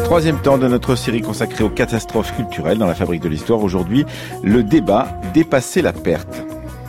Troisième temps de notre série consacrée aux catastrophes culturelles dans la fabrique de l'histoire. Aujourd'hui, le débat « Dépasser la perte ».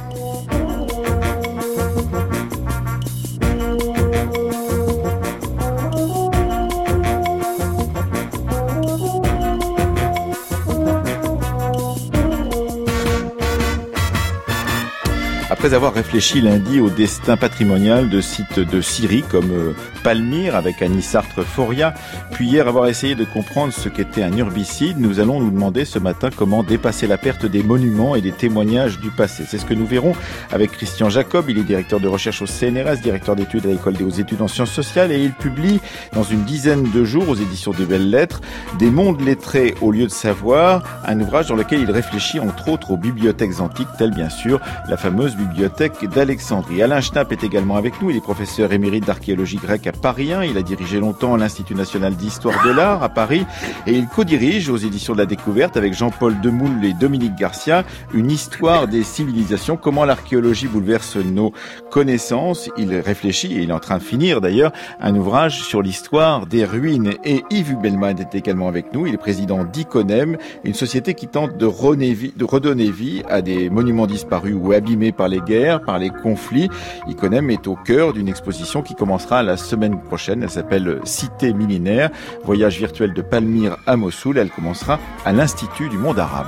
Après avoir réfléchi lundi au destin patrimonial de sites de Syrie comme Palmyre avec Annie Sartre-Foria, puis hier avoir essayé de comprendre ce qu'était un urbicide, nous allons nous demander ce matin comment dépasser la perte des monuments et des témoignages du passé. C'est ce que nous verrons avec Christian Jacob. Il est directeur de recherche au CNRS, directeur d'études à l'École des hautes études en sciences sociales, et il publie dans une dizaine de jours aux éditions des Belles Lettres Des mondes lettrés au lieu de savoir, un ouvrage dans lequel il réfléchit entre autres aux bibliothèques antiques, telles bien sûr la fameuse bibliothèque d'Alexandrie. Alain Schnapp est également avec nous. Il est professeur émérite d'archéologie grecque à Paris 1. Il a dirigé longtemps l'Institut national d'histoire de l'art à Paris et il co-dirige aux éditions de la Découverte avec Jean-Paul Demoule et Dominique Garcia une histoire des civilisations, comment l'archéologie bouleverse nos connaissances. Il réfléchit, et il est en train de finir d'ailleurs, un ouvrage sur l'histoire des ruines. Et Yves Hubelmann est également avec nous. Il est président d'Iconem, une société qui tente de redonner vie à des monuments disparus ou abîmés par les guerres, par les conflits. Iconem est au cœur d'une exposition qui commencera la semaine prochaine. Elle s'appelle Cité millénaire, voyage virtuel de Palmyre à Mossoul. Elle commencera à l'Institut du monde arabe.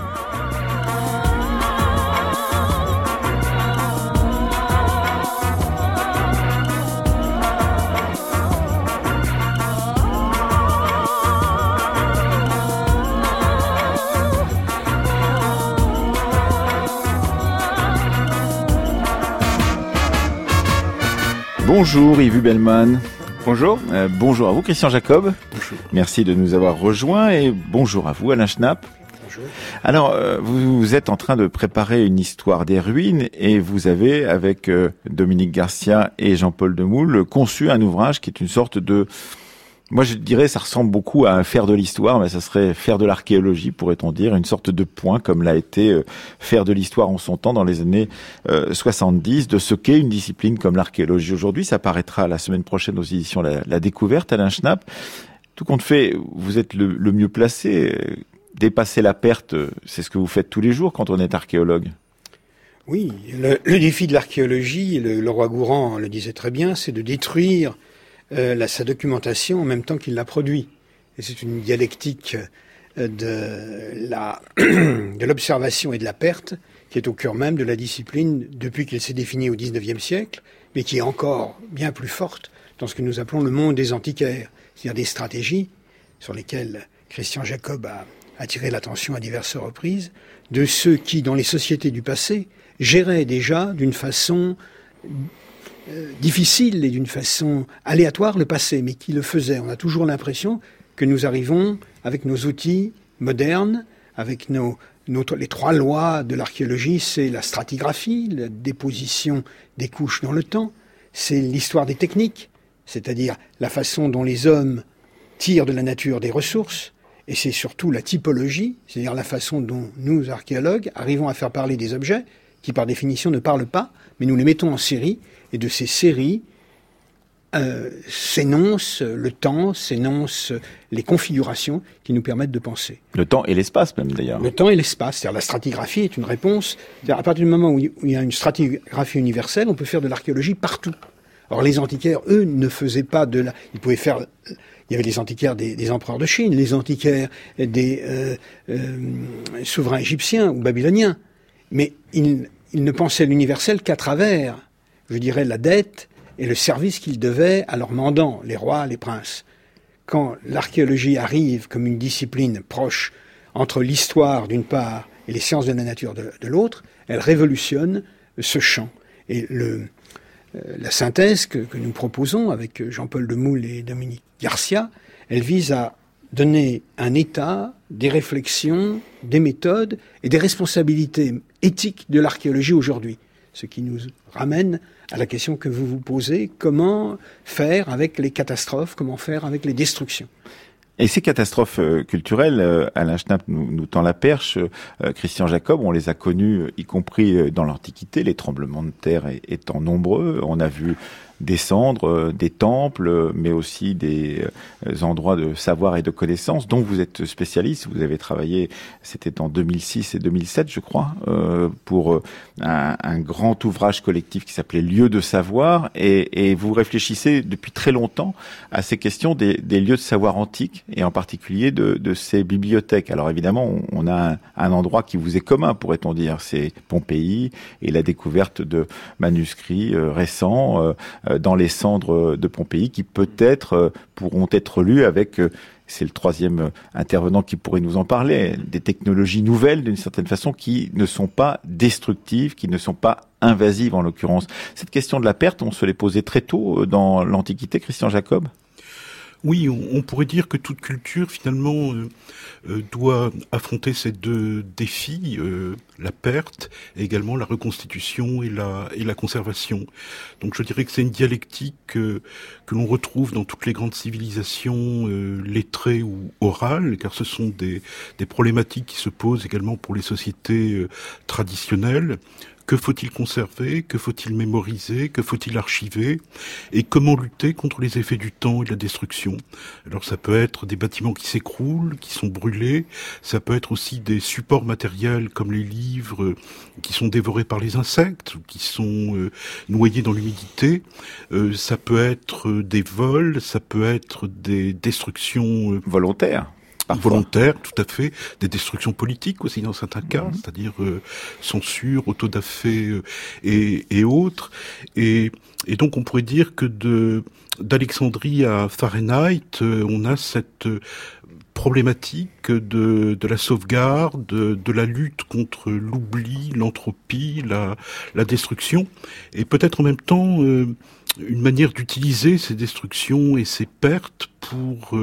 Bonjour Yves Hubelmann. Bonjour. Bonjour à vous Christian Jacob. Bonjour. Merci de nous avoir rejoints et bonjour à vous Alain Schnapp. Bonjour. Alors, vous êtes en train de préparer une histoire des ruines et vous avez, avec Dominique Garcia et Jean-Paul Demoule, conçu un ouvrage qui est une sorte de... Moi, je dirais, ça ressemble beaucoup à faire de l'histoire, mais ça serait faire de l'archéologie, pourrait-on dire, une sorte de point, comme l'a été faire de l'histoire en son temps dans les années 70, de ce qu'est une discipline comme l'archéologie aujourd'hui. Ça paraîtra la semaine prochaine aux éditions La Découverte, Alain Schnapp. Tout compte fait, vous êtes le mieux placé. Dépasser la perte, c'est ce que vous faites tous les jours quand on est archéologue. Oui, le défi de l'archéologie, le roi Gourand le disait très bien, c'est de détruire sa documentation en même temps qu'il la produit. Et c'est une dialectique de l'observation et de la perte qui est au cœur même de la discipline depuis qu'elle s'est définie au XIXe siècle, mais qui est encore bien plus forte dans ce que nous appelons le monde des antiquaires, c'est-à-dire des stratégies sur lesquelles Christian Jacob a attiré l'attention à diverses reprises, de ceux qui, dans les sociétés du passé, géraient déjà d'une façon difficile et d'une façon aléatoire le passé, mais qui le faisaient. On a toujours l'impression que nous arrivons avec nos outils modernes, avec les trois lois de l'archéologie, c'est la stratigraphie, la déposition des couches dans le temps, c'est l'histoire des techniques, c'est-à-dire la façon dont les hommes tirent de la nature des ressources, et c'est surtout la typologie, c'est-à-dire la façon dont nous, archéologues, arrivons à faire parler des objets qui, par définition, ne parlent pas, mais nous les mettons en série, et de ces séries s'énoncent le temps, s'énoncent les configurations qui nous permettent de penser. Le temps et l'espace même d'ailleurs. Le temps et l'espace, c'est-à-dire la stratigraphie est une réponse. C'est-à-dire à partir du moment où il y a une stratigraphie universelle, on peut faire de l'archéologie partout. Alors les antiquaires, eux, ne faisaient pas de la... Ils pouvaient faire... Il y avait les antiquaires des empereurs de Chine, les antiquaires des souverains égyptiens ou babyloniens. Mais ils ne pensaient l'universel qu'à travers, je dirais, la dette et le service qu'ils devaient à leurs mandants, les rois, les princes. Quand l'archéologie arrive comme une discipline proche entre l'histoire d'une part et les sciences de la nature de l'autre, elle révolutionne ce champ. Et la synthèse que nous proposons avec Jean-Paul Demoule et Dominique Garcia, elle vise à donner un état, des réflexions, des méthodes et des responsabilités éthiques de l'archéologie aujourd'hui. Ce qui nous ramène à la question que vous vous posez, comment faire avec les catastrophes, comment faire avec les destructions. Et ces catastrophes culturelles, Alain Schnapp nous tend la perche, Christian Jacob, on les a connues, y compris dans l'Antiquité, les tremblements de terre étant nombreux. On a vu des cendres, des temples, mais aussi des endroits de savoir et de connaissance dont vous êtes spécialiste. Vous avez travaillé, c'était en 2006 et 2007, je crois, pour un grand ouvrage collectif qui s'appelait Lieux de savoir, et vous réfléchissez depuis très longtemps à ces questions des lieux de savoir antiques, et en particulier de ces bibliothèques. Alors évidemment, on a un endroit qui vous est commun, pourrait-on dire, c'est Pompéi et la découverte de manuscrits récents dans les cendres de Pompéi qui peut-être pourront être lus avec, c'est le troisième intervenant qui pourrait nous en parler, des technologies nouvelles d'une certaine façon qui ne sont pas destructives, qui ne sont pas invasives en l'occurrence. Cette question de la perte, on se l'est posée très tôt dans l'Antiquité, Christian Jacob ? Oui, on pourrait dire que toute culture, finalement, doit affronter ces deux défis, la perte et également la reconstitution et la conservation. Donc je dirais que c'est une dialectique que l'on retrouve dans toutes les grandes civilisations lettrées ou orales, car ce sont des problématiques qui se posent également pour les sociétés traditionnelles. Que faut-il conserver? Que faut-il mémoriser? Que faut-il archiver? Et comment lutter contre les effets du temps et de la destruction? Alors ça peut être des bâtiments qui s'écroulent, qui sont brûlés. Ça peut être aussi des supports matériels comme les livres qui sont dévorés par les insectes, ou qui sont noyés dans l'humidité. Ça peut être des vols, ça peut être des destructions volontaires. Parfois. Volontaires, tout à fait, des destructions politiques aussi dans certains cas, c'est-à-dire censure, autodafé et autres. Et donc on pourrait dire que d'Alexandrie à Fahrenheit, on a cette problématique de la sauvegarde, de la lutte contre l'oubli, l'entropie, la destruction, et peut-être en même temps une manière d'utiliser ces destructions et ces pertes pour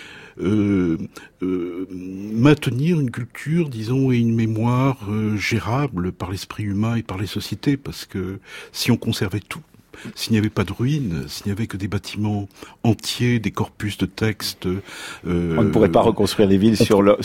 maintenir une culture, disons, et une mémoire gérable par l'esprit humain et par les sociétés, parce que si on conservait tout, s'il n'y avait pas de ruines, s'il n'y avait que des bâtiments entiers, leurs textes, on ne pourrait pas reconstruire les villes sur leurs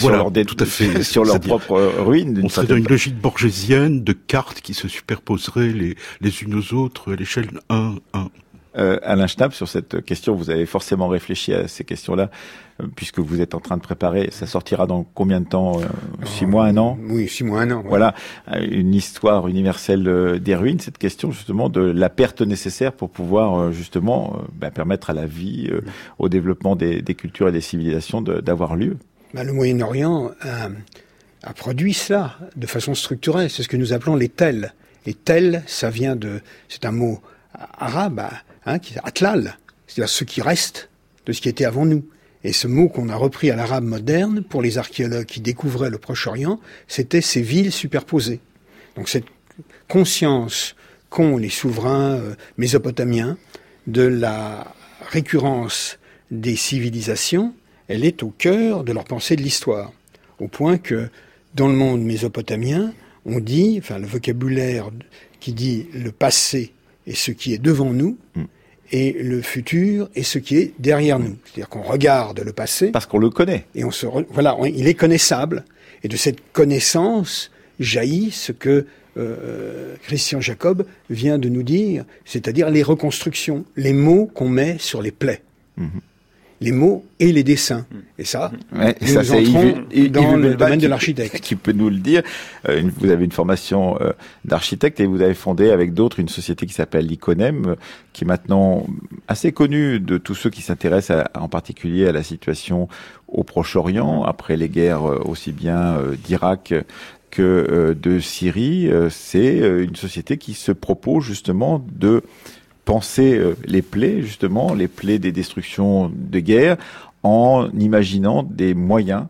propres ruines. On serait dans une logique borgésienne de cartes qui se superposeraient les unes aux autres à l'échelle 1-1. Alain Schnapp, sur cette question, vous avez forcément réfléchi à ces questions-là, puisque vous êtes en train de préparer, ça sortira dans combien de temps? 6 mois, 1 an? Oui, 6 mois, 1 an. Ouais. Voilà, une histoire universelle des ruines, cette question justement de la perte nécessaire pour pouvoir permettre à la vie, au développement des cultures et des civilisations d'avoir lieu. Le Moyen-Orient a produit cela de façon structurelle, c'est ce que nous appelons les tels. Les tels, c'est un mot arabe, qui est atlal, c'est-à-dire ce qui reste de ce qui était avant nous. Et ce mot qu'on a repris à l'arabe moderne, pour les archéologues qui découvraient le Proche-Orient, c'était ces villes superposées. Donc cette conscience qu'ont les souverains mésopotamiens de la récurrence des civilisations, elle est au cœur de leur pensée de l'histoire. Au point que, dans le monde mésopotamien, on dit, le vocabulaire qui dit le passé est ce qui est devant nous, et le futur est ce qui est derrière nous. C'est-à-dire qu'on regarde le passé. Parce qu'on le connaît. Et il est connaissable. Et de cette connaissance jaillit ce que Christian Jacob vient de nous dire, c'est-à-dire les reconstructions, les mots qu'on met sur les plaies. Les mots et les dessins. Et ça, nous entrons dans le domaine de l'architecte. Qui peut nous le dire. Vous avez une formation d'architecte et vous avez fondé avec d'autres une société qui s'appelle l'Iconem, qui est maintenant assez connue de tous ceux qui s'intéressent en particulier à la situation au Proche-Orient, après les guerres aussi bien d'Irak que de Syrie. C'est une société qui se propose justement de penser les plaies des destructions de guerre, en imaginant des moyens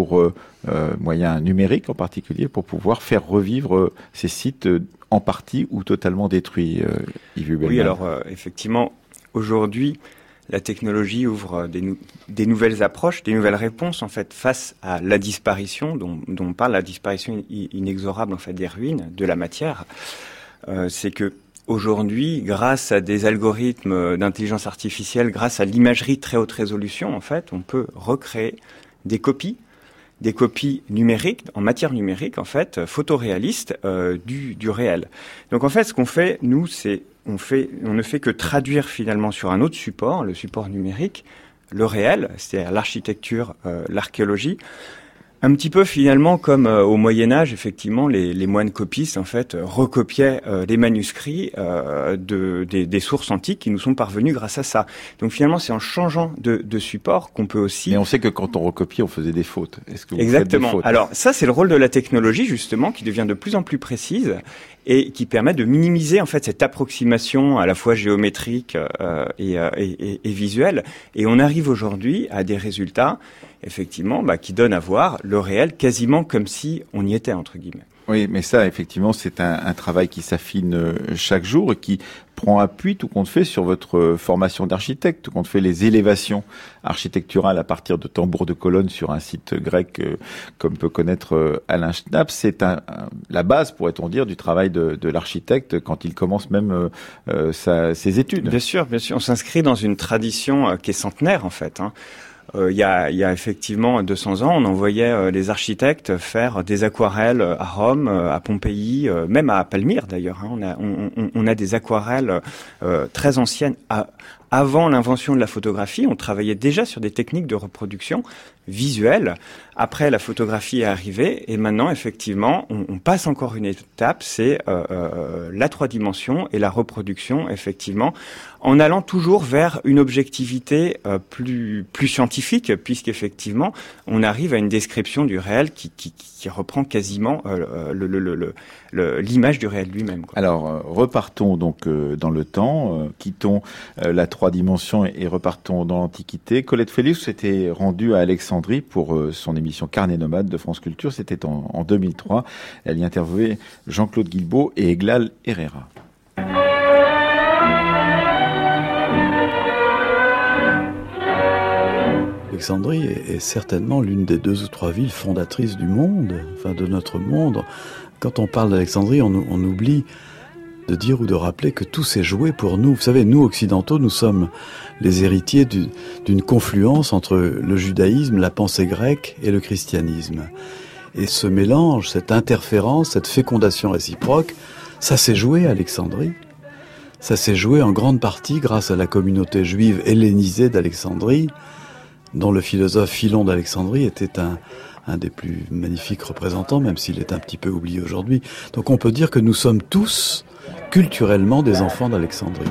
moyens numériques en particulier, pour pouvoir faire revivre ces sites en partie ou totalement détruits. Yves Hubelmann. Oui, alors effectivement, aujourd'hui, la technologie ouvre des nouvelles approches, des nouvelles réponses en fait face à la disparition dont on parle, la disparition inexorable en fait des ruines, de la matière. C'est que aujourd'hui, grâce à des algorithmes d'intelligence artificielle, grâce à l'imagerie très haute résolution, en fait, on peut recréer des copies numériques, en matière numérique, en fait, photoréalistes du réel. Donc, en fait, ce qu'on fait, nous, c'est on ne fait que traduire finalement sur un autre support, le support numérique, le réel, c'est-à-dire l'architecture, l'archéologie. Un petit peu finalement comme au Moyen-Âge, effectivement, les moines copistes en fait recopiaient les manuscrits des sources antiques qui nous sont parvenues grâce à ça. Donc finalement, c'est en changeant de support qu'on peut aussi. Mais on sait que quand on recopiait, on faisait des fautes. Est-ce que vous Exactement. faites des fautes ? Alors ça, c'est le rôle de la technologie justement qui devient de plus en plus précise et qui permet de minimiser en fait cette approximation à la fois géométrique et visuelle. Et on arrive aujourd'hui à des résultats effectivement qui donnent à voir le réel quasiment comme si on y était entre guillemets. Oui, mais ça, effectivement, c'est un travail qui s'affine chaque jour et qui prend appui, tout compte fait, sur votre formation d'architecte, tout compte fait les élévations architecturales à partir de tambours de colonnes sur un site grec, comme peut connaître Alain Schnapp. C'est la base, pourrait-on dire, du travail de l'architecte quand il commence même ses études. Bien sûr, bien sûr. On s'inscrit dans une tradition qui est centenaire, en fait, hein. Il y a effectivement 200 ans, on envoyait les architectes faire des aquarelles à Rome, à Pompéi, même à Palmyre d'ailleurs. Hein. On a des aquarelles très anciennes. Avant l'invention de la photographie, on travaillait déjà sur des techniques de reproduction visuelle. Après, la photographie est arrivée et maintenant, effectivement, on passe encore une étape, c'est la 3 dimensions et la reproduction, effectivement, en allant toujours vers une objectivité plus scientifique, puisqu'effectivement, on arrive à une description du réel qui reprend quasiment l'image du réel lui-même, quoi. Alors, repartons donc dans le temps, quittons la 3 dimensions et repartons dans l'Antiquité. Colette Félix s'était rendue à Alexandrie pour son émission Carnet nomade de France Culture. C'était en 2003. Elle y interviewait Jean-Claude Guilbault et Eglal Herrera. Alexandrie est certainement l'une des 2 ou 3 villes fondatrices du monde, enfin de notre monde. Quand on parle d'Alexandrie, on oublie de dire ou de rappeler que tout s'est joué pour nous. Vous savez, nous, occidentaux, nous sommes les héritiers d'une confluence entre le judaïsme, la pensée grecque et le christianisme. Et ce mélange, cette interférence, cette fécondation réciproque, ça s'est joué à Alexandrie. Ça s'est joué en grande partie grâce à la communauté juive hellénisée d'Alexandrie, dont le philosophe Philon d'Alexandrie était un des plus magnifiques représentants, même s'il est un petit peu oublié aujourd'hui. Donc on peut dire que nous sommes tous culturellement des enfants d'Alexandrie.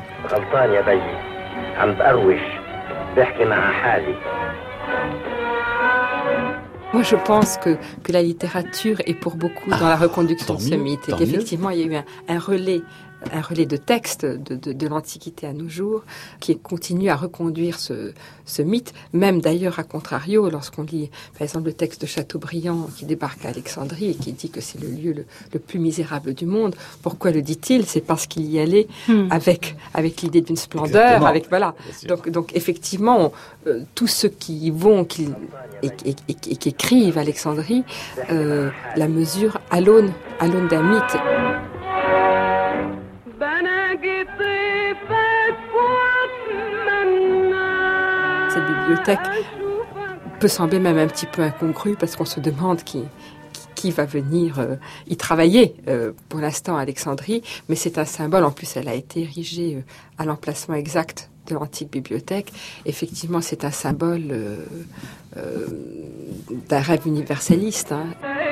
Moi, je pense que la littérature est pour beaucoup dans la reconduction de ce mythe. Et qu'effectivement, il y a eu un relais de textes de l'Antiquité à nos jours qui continue à reconduire ce mythe, même d'ailleurs à contrario, lorsqu'on lit par exemple le texte de Chateaubriand qui débarque à Alexandrie et qui dit que c'est le lieu le plus misérable du monde. Pourquoi le dit-il ? C'est parce qu'il y allait avec l'idée d'une splendeur, voilà. Donc effectivement, tous ceux qui y vont et qui écrivent Alexandrie la mesurent à l'aune d'un mythe. Cette bibliothèque peut sembler même un petit peu incongrue parce qu'on se demande qui va venir y travailler pour l'instant à Alexandrie, mais c'est un symbole. En plus, elle a été érigée à l'emplacement exact de l'antique bibliothèque. Effectivement, c'est un symbole d'un rêve universaliste. Hein.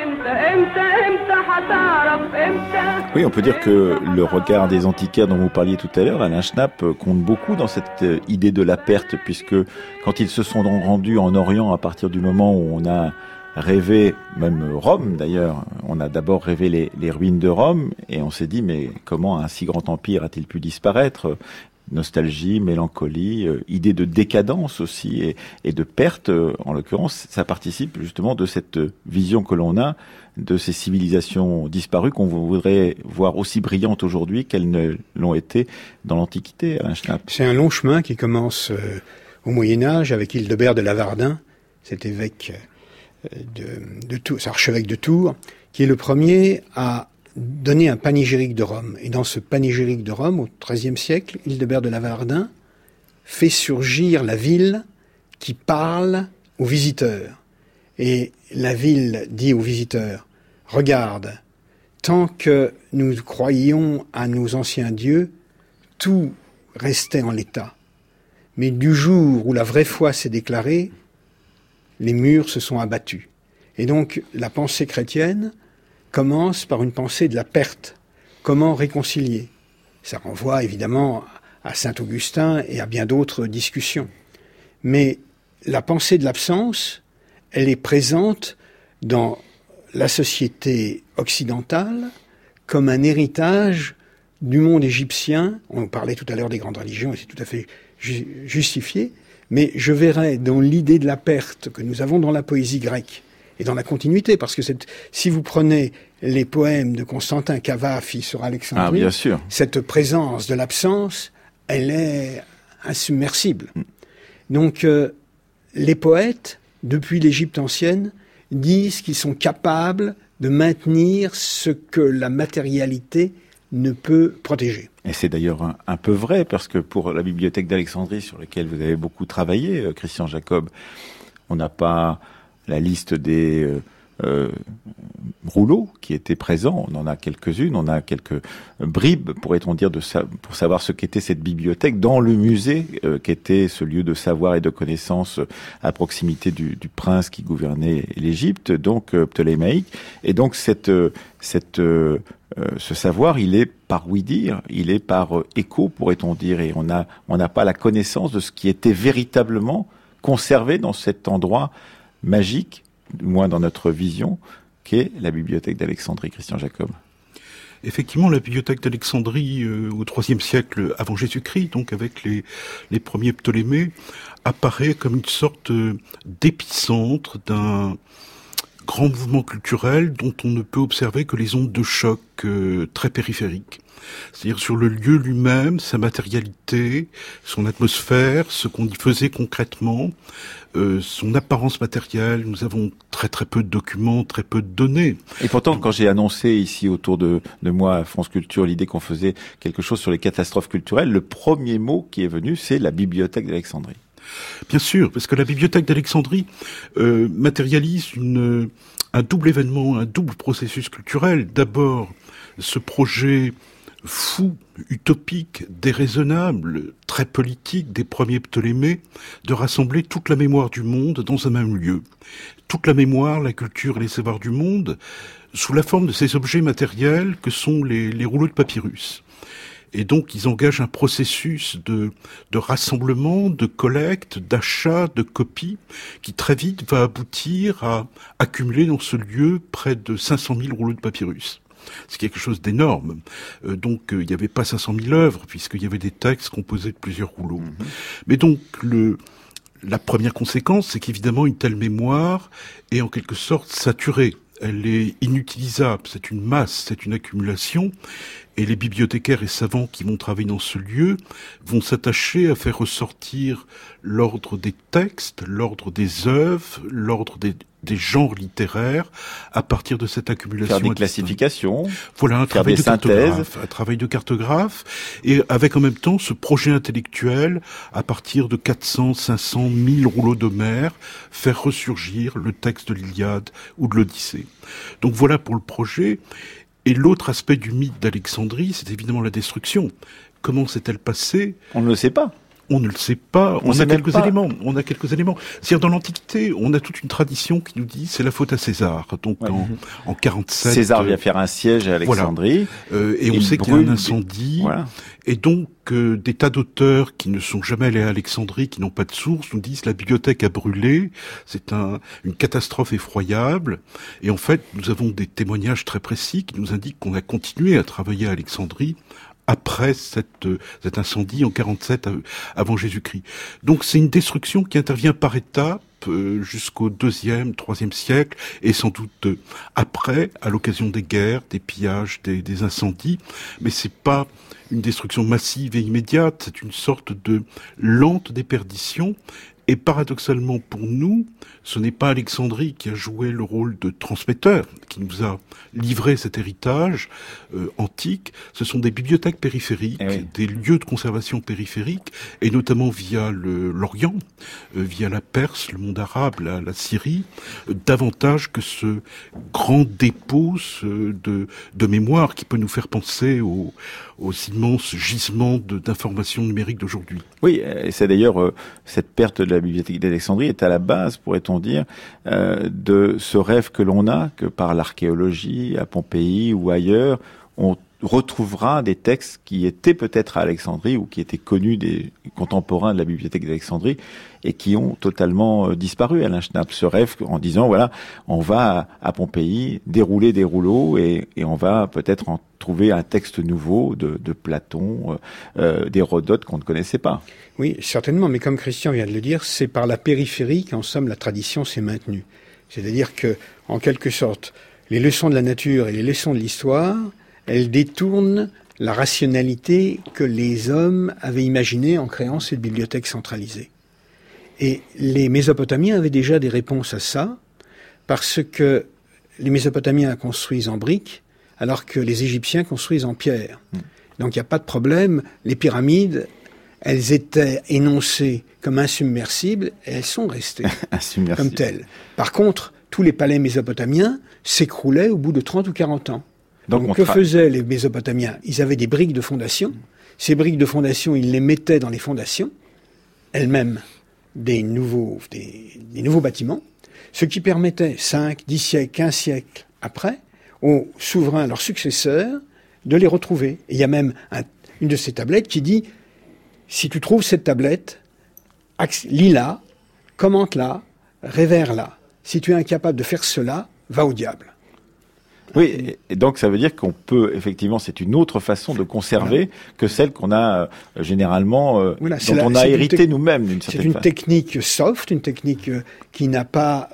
Oui, on peut dire que le regard des antiquaires dont vous parliez tout à l'heure, Alain Schnapp, compte beaucoup dans cette idée de la perte, puisque quand ils se sont rendus en Orient, à partir du moment où on a rêvé, même Rome d'ailleurs, on a d'abord rêvé les ruines de Rome, et on s'est dit, mais comment un si grand empire a-t-il pu disparaître ? Nostalgie, mélancolie, idée de décadence aussi et de perte, en l'occurrence, ça participe justement de cette vision que l'on a de ces civilisations disparues qu'on voudrait voir aussi brillantes aujourd'hui qu'elles ne l'ont été dans l'Antiquité, Alain Schnapp. C'est un long chemin qui commence au Moyen-Âge avec Hildebert de Lavardin, cet évêque de Tours, cet archevêque de Tours, qui est le premier à donner un panégyrique de Rome. Et dans ce panégyrique de Rome, au XIIIe siècle, Hildebert de Lavardin fait surgir la ville qui parle aux visiteurs. Et la ville dit aux visiteurs, « Regarde, tant que nous croyons à nos anciens dieux, tout restait en l'état. Mais du jour où la vraie foi s'est déclarée, les murs se sont abattus. Et donc, la pensée chrétienne commence par une pensée de la perte. Comment réconcilier ? Ça renvoie évidemment à saint Augustin et à bien d'autres discussions. Mais la pensée de l'absence, elle est présente dans la société occidentale comme un héritage du monde égyptien. On parlait tout à l'heure des grandes religions et c'est tout à fait justifié. Mais je verrais dans l'idée de la perte que nous avons dans la poésie grecque et dans la continuité, parce que si vous prenez les poèmes de Constantin Cavafy sur Alexandrie, bien sûr, cette présence de l'absence, elle est insubmersible. Donc, les poètes, depuis l'Égypte ancienne, disent qu'ils sont capables de maintenir ce que la matérialité ne peut protéger. Et c'est d'ailleurs un peu vrai, parce que pour la bibliothèque d'Alexandrie, sur laquelle vous avez beaucoup travaillé, Christian Jacob, on n'a pas la liste des rouleaux qui étaient présents. On en a quelques-unes, on a quelques bribes, pourrait-on dire, pour savoir ce qu'était cette bibliothèque dans le musée, qu'était ce lieu de savoir et de connaissance à proximité du prince qui gouvernait l'Égypte, donc ptolémaïque. Et donc ce savoir, il est par ouï-dire, il est par écho, pourrait-on dire, et on n'a pas la connaissance de ce qui était véritablement conservé dans cet endroit magique, du moins dans notre vision, qu'est la bibliothèque d'Alexandrie. Christian Jacob. Effectivement, la bibliothèque d'Alexandrie au IIIe siècle avant Jésus-Christ, donc avec les premiers Ptolémées, apparaît comme une sorte d'épicentre d'un grand mouvement culturel dont on ne peut observer que les ondes de choc très périphériques. C'est-à-dire sur le lieu lui-même, sa matérialité, son atmosphère, ce qu'on y faisait concrètement, son apparence matérielle. Nous avons très très peu de documents, très peu de données. Et pourtant, quand j'ai annoncé ici autour de moi à France Culture l'idée qu'on faisait quelque chose sur les catastrophes culturelles, le premier mot qui est venu, c'est la bibliothèque d'Alexandrie. Bien sûr, parce que la bibliothèque d'Alexandrie matérialise un double événement, un double processus culturel. D'abord, ce projet fou, utopique, déraisonnable, très politique des premiers Ptolémées, de rassembler toute la mémoire du monde dans un même lieu. Toute la mémoire, la culture et les savoirs du monde, sous la forme de ces objets matériels que sont les rouleaux de papyrus. Et donc, ils engagent un processus de rassemblement, de collecte, d'achat, de copie, qui très vite va aboutir à accumuler dans ce lieu près de 500 000 rouleaux de papyrus. C'est quelque chose d'énorme. Donc, il n'y avait pas 500 000 œuvres, puisqu'il y avait des textes composés de plusieurs rouleaux. Mais donc, la première conséquence, c'est qu'évidemment, une telle mémoire est en quelque sorte saturée. Elle est inutilisable, c'est une masse, c'est une accumulation. Et les bibliothécaires et savants qui vont travailler dans ce lieu vont s'attacher à faire ressortir l'ordre des textes, l'ordre des œuvres, l'ordre des genres littéraires à partir de cette accumulation. Faire des classifications. Voilà, un travail de cartographe, et avec en même temps ce projet intellectuel à partir de 400, 500, 1000 rouleaux d'Homère, faire ressurgir le texte de l'Iliade ou de l'Odyssée. Donc voilà pour le projet. Et l'autre aspect du mythe d'Alexandrie, c'est évidemment la destruction. Comment s'est-elle passée ? On ne le sait pas. On ne le sait pas. On a quelques éléments. C'est-à-dire, dans l'Antiquité, on a toute une tradition qui nous dit c'est la faute à César. Donc, en 47. César vient faire un siège à Alexandrie. Voilà. Et on sait qu'il y a un incendie. Voilà. Et donc, des tas d'auteurs qui ne sont jamais allés à Alexandrie, qui n'ont pas de source, nous disent la bibliothèque a brûlé. C'est une catastrophe effroyable. Et en fait, nous avons des témoignages très précis qui nous indiquent qu'on a continué à travailler à Alexandrie après cet incendie en 47 avant Jésus-Christ. Donc c'est une destruction qui intervient par étapes jusqu'au 2e, 3e siècle, et sans doute après, à l'occasion des guerres, des pillages, des incendies, mais c'est pas une destruction massive et immédiate, c'est une sorte de lente déperdition Et paradoxalement pour nous, ce n'est pas Alexandrie qui a joué le rôle de transmetteur, qui nous a livré cet héritage antique. Ce sont des bibliothèques périphériques, des lieux de conservation périphériques, et notamment via l'Orient, via la Perse, le monde arabe, la Syrie, davantage que ce grand dépôt de mémoire qui peut nous faire penser aux immenses gisements d'informations numériques d'aujourd'hui. Oui, et c'est d'ailleurs cette perte de la bibliothèque d'Alexandrie est à la base, pourrait-on dire, de ce rêve que l'on a, que par l'archéologie, à Pompéi ou ailleurs, on retrouvera des textes qui étaient peut-être à Alexandrie ou qui étaient connus des contemporains de la bibliothèque d'Alexandrie et qui ont totalement disparu. Alain Schnapp, ce rêve en disant, voilà, on va à Pompéi dérouler des rouleaux et on va peut-être en trouver un texte nouveau de Platon, d'Hérodote qu'on ne connaissait pas. Oui, certainement, mais comme Christian vient de le dire, c'est par la périphérie qu'en somme la tradition s'est maintenue. C'est-à-dire que, en quelque sorte, les leçons de la nature et les leçons de l'histoire, elles détournent la rationalité que les hommes avaient imaginée en créant cette bibliothèque centralisée. Et les Mésopotamiens avaient déjà des réponses à ça, parce que les Mésopotamiens construisent en briques, alors que les Égyptiens construisent en pierre. Donc il n'y a pas de problème. Les pyramides, elles étaient énoncées comme insubmersibles, et elles sont restées comme telles. Par contre, tous les palais mésopotamiens s'écroulaient au bout de 30 ou 40 ans. Donc que faisaient les Mésopotamiens? Ils avaient des briques de fondation. Ces briques de fondation, ils les mettaient dans les fondations, elles-mêmes, des nouveaux bâtiments, ce qui permettait 5, 10 siècles, 15 siècles après, aux souverains, leurs successeurs, de les retrouver. Et il y a même une de ces tablettes qui dit, si tu trouves cette tablette, lis-la, commente-la, révère-la. Si tu es incapable de faire cela, va au diable. Oui, et donc ça veut dire qu'on peut, effectivement, c'est une autre façon de conserver que celle qu'on a généralement, dont on a hérité nous-mêmes d'une certaine façon. C'est une technique soft, une technique qui n'a pas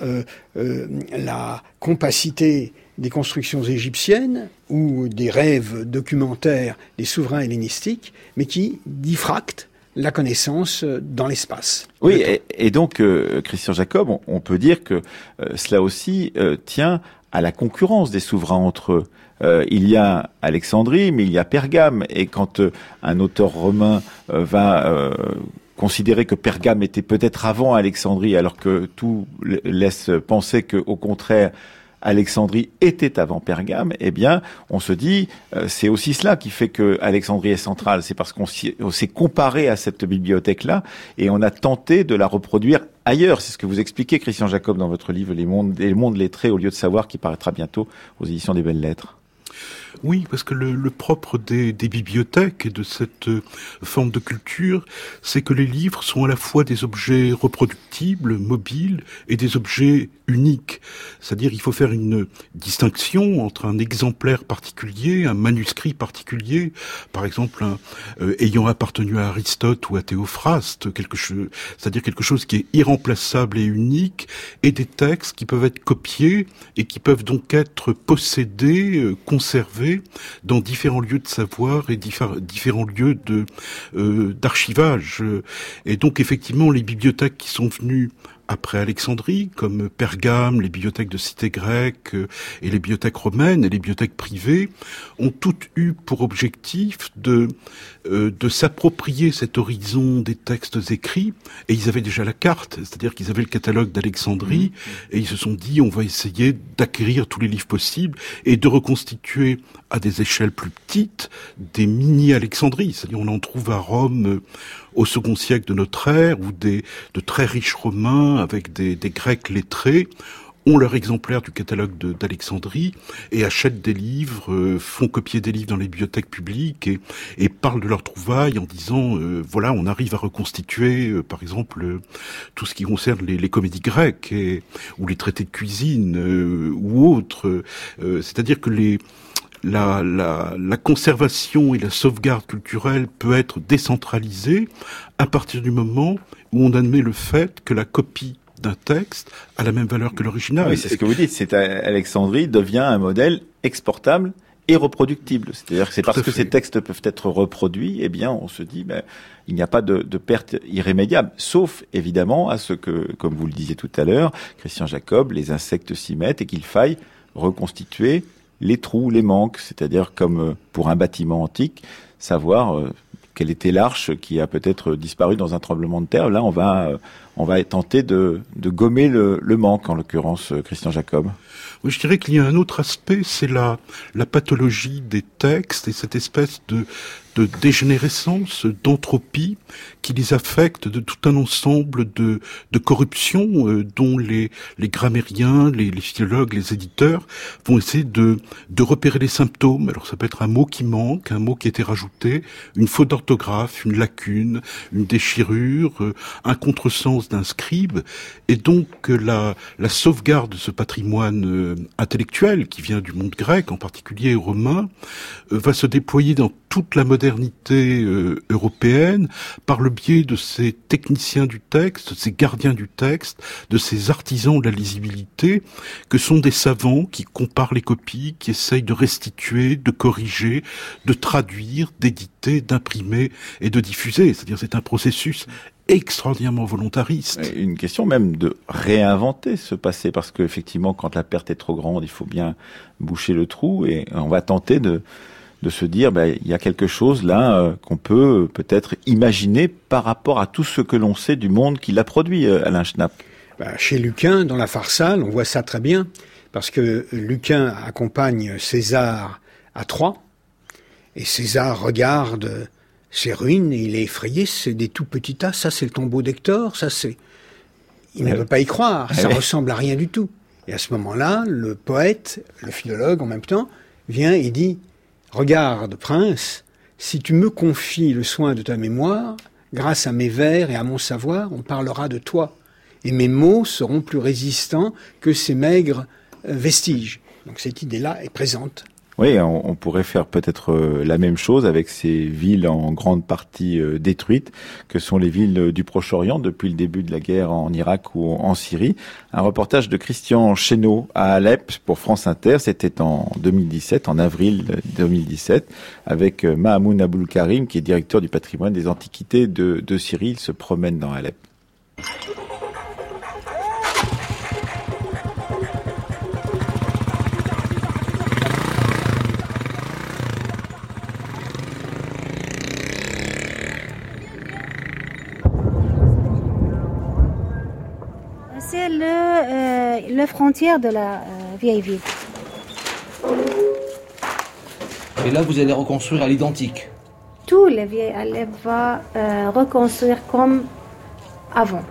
la compacité des constructions égyptiennes ou des rêves documentaires des souverains hellénistiques, mais qui diffracte la connaissance dans l'espace. Oui, et donc, Christian Jacob, on peut dire que cela aussi tient à la concurrence des souverains entre eux. Il y a Alexandrie, mais il y a Pergame, et quand un auteur romain va considérer que Pergame était peut-être avant Alexandrie, alors que tout laisse penser que, au contraire, Alexandrie était avant Pergame, eh bien, on se dit, c'est aussi cela qui fait que Alexandrie est centrale. C'est parce qu'on s'est comparé à cette bibliothèque-là et on a tenté de la reproduire ailleurs. C'est ce que vous expliquez, Christian Jacob, dans votre livre Les mondes lettrés au lieu de savoir, qui paraîtra bientôt aux éditions des Belles Lettres. Oui, parce que le propre des bibliothèques et de cette forme de culture, c'est que les livres sont à la fois des objets reproductibles, mobiles, et des objets uniques. C'est-à-dire, il faut faire une distinction entre un exemplaire particulier, un manuscrit particulier, par exemple, ayant appartenu à Aristote ou à Théophraste, c'est-à-dire quelque chose qui est irremplaçable et unique, et des textes qui peuvent être copiés et qui peuvent donc être possédés, conservés dans différents lieux de savoir et différents lieux d'archivage. Et donc, effectivement, les bibliothèques qui sont venues après Alexandrie, comme Pergame, les bibliothèques de cité grecque et les bibliothèques romaines et les bibliothèques privées, ont toutes eu pour objectif de s'approprier cet horizon des textes écrits, et ils avaient déjà la carte, c'est-à-dire qu'ils avaient le catalogue d'Alexandrie, et ils se sont dit, on va essayer d'acquérir tous les livres possibles et de reconstituer à des échelles plus petites des mini-Alexandries, c'est-à-dire on en trouve à Rome au second siècle de notre ère, où de très riches Romains avec des Grecs lettrés ont leur exemplaire du catalogue d'Alexandrie et achètent des livres, font copier des livres dans les bibliothèques publiques et parlent de leurs trouvailles en disant voilà, on arrive à reconstituer par exemple tout ce qui concerne les comédies grecques ou les traités de cuisine ou autres. C'est-à-dire que la conservation et la sauvegarde culturelle peut être décentralisée à partir du moment où on admet le fait que la copie d'un texte a la même valeur que l'original. Oui, c'est ce que vous dites. Alexandrie devient un modèle exportable et reproductibles. C'est-à-dire que c'est parce que ces textes peuvent être reproduits, eh bien, on se dit, il n'y a pas de perte irrémédiable. Sauf, évidemment, à ce que, comme vous le disiez tout à l'heure, Christian Jacob, les insectes s'y mettent et qu'il faille reconstituer les trous, les manques. C'est-à-dire, comme pour un bâtiment antique, savoir quelle était l'arche qui a peut-être disparu dans un tremblement de terre. Là, on va tenter de gommer le manque, en l'occurrence, Christian Jacob. Oui, je dirais qu'il y a un autre aspect, c'est la pathologie des textes et cette espèce de dégénérescence, d'entropie qui les affecte de tout un ensemble de corruptions dont les grammairiens, les philologues, les éditeurs vont essayer de repérer les symptômes. Alors ça peut être un mot qui manque, un mot qui a été rajouté, une faute d'orthographe, une lacune, une déchirure, un contresens d'un scribe. Et donc la sauvegarde de ce patrimoine intellectuel qui vient du monde grec, en particulier romain, va se déployer dans toute la modernité européenne par le biais de ces techniciens du texte, de ces gardiens du texte, de ces artisans de la lisibilité, que sont des savants qui comparent les copies, qui essayent de restituer, de corriger, de traduire, d'éditer, d'imprimer et de diffuser. C'est-à-dire c'est un processus extraordinairement volontariste. Une question même de réinventer ce passé, parce qu'effectivement, quand la perte est trop grande, il faut bien boucher le trou, et on va tenter de se dire, il y a quelque chose là qu'on peut peut-être imaginer par rapport à tout ce que l'on sait du monde qui l'a produit, Alain Schnapp. Chez Lucain, dans la Pharsale, on voit ça très bien, parce que Lucain accompagne César à Troie, et César regarde ces ruines, et il est effrayé, c'est des tout petits tas, ça c'est le tombeau d'Hector, ça c'est... Il ne peut pas y croire, ça ressemble à rien du tout. Et à ce moment-là, le poète, le philologue en même temps, vient et dit, regarde, prince, si tu me confies le soin de ta mémoire, grâce à mes vers et à mon savoir, on parlera de toi. Et mes mots seront plus résistants que ces maigres vestiges. Donc cette idée-là est présente. Oui, on pourrait faire peut-être la même chose avec ces villes en grande partie détruites, que sont les villes du Proche-Orient depuis le début de la guerre en Irak ou en Syrie. Un reportage de Christian Chesneau à Alep pour France Inter, c'était en 2017, en avril 2017, avec Mahamoun Aboul Karim, qui est directeur du patrimoine des antiquités de Syrie. Il se promène dans Alep. C'est la frontière de la vieille ville. Et là, vous allez reconstruire à l'identique. Tout le vieil Alep va reconstruire comme avant.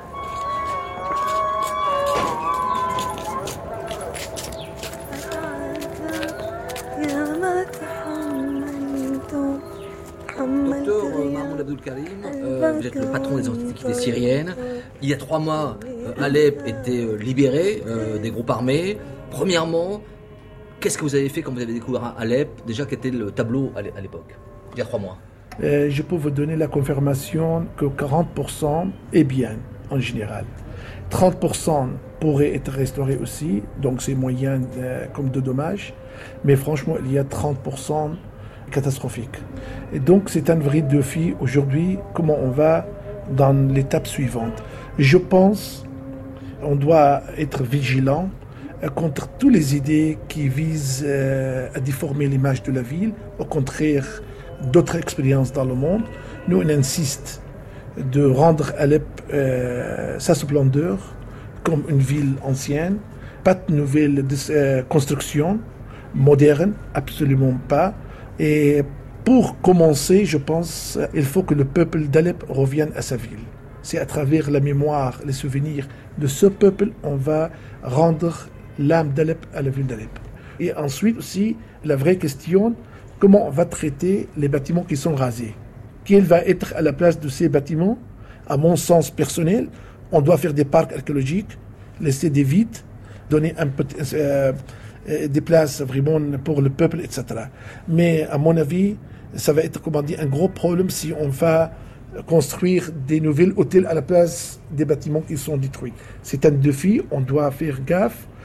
Docteur Mahamoun Aboul Karim, vous êtes le patron des antiquités syriennes. Il y a 3 mois, Alep était libéré des groupes armés. Premièrement, qu'est-ce que vous avez fait quand vous avez découvert Alep? Déjà, quel était le tableau à l'époque, il y a 3 mois? Je peux vous donner la confirmation que 40% est bien, en général. 30% pourrait être restauré aussi, donc c'est moyen comme de dommages. Mais franchement, il y a 30% catastrophique. Et donc, c'est un vrai défi aujourd'hui, comment on va dans l'étape suivante. Je pense on doit être vigilant contre toutes les idées qui visent à déformer l'image de la ville, au contraire d'autres expériences dans le monde. Nous, on insiste de rendre Alep sa splendeur comme une ville ancienne, pas de nouvelles constructions modernes, absolument pas. Et pour commencer, je pense, il faut que le peuple d'Alep revienne à sa ville. C'est à travers la mémoire, les souvenirs de ce peuple, on va rendre l'âme d'Alep à la ville d'Alep. Et ensuite aussi, la vraie question, comment on va traiter les bâtiments qui sont rasés? Quelle va être à la place de ces bâtiments? À mon sens personnel, on doit faire des parcs archéologiques, laisser des vides, donner des places vraiment pour le peuple, etc. Mais à mon avis, ça va être, comment dire, un gros problème si on va construire des nouveaux hôtels à la place des bâtiments qui sont détruits. C'est un défi, on doit faire gaffe